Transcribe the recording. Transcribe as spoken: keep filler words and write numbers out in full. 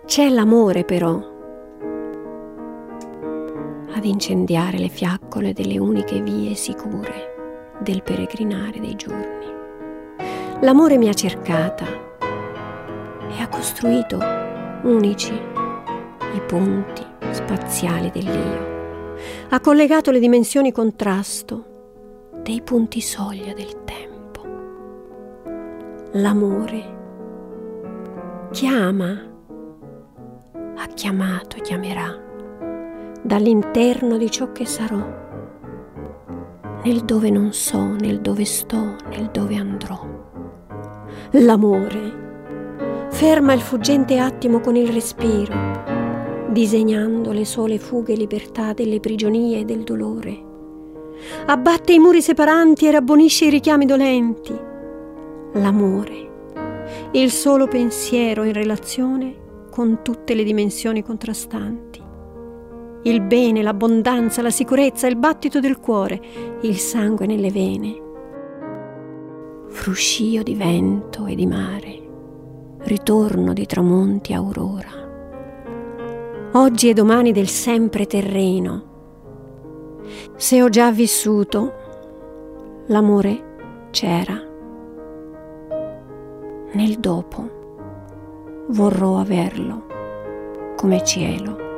C'è l'amore però ad incendiare le fiaccole delle uniche vie sicure del peregrinare dei giorni. L'amore mi ha cercata e ha costruito unici i punti spaziali dell'io. Ha collegato le dimensioni contrasto dei punti soglia del tempo. L'amore chiama, ha chiamato e chiamerà dall'interno di ciò che sarò, nel dove non so, nel dove sto, nel dove andrò. L'amore ferma il fuggente attimo con il respiro, disegnando le sole fughe e libertà delle prigionie e del dolore. Abbatte i muri separanti e rabbonisce i richiami dolenti. L'amore, il solo pensiero in relazione con tutte le dimensioni contrastanti. Il bene, l'abbondanza, la sicurezza, il battito del cuore, il sangue nelle vene. Fruscio di vento e di mare, ritorno di tramonti aurora. Oggi e domani del sempre terreno. Se ho già vissuto, l'amore c'era. Nel dopo vorrò averlo come cielo.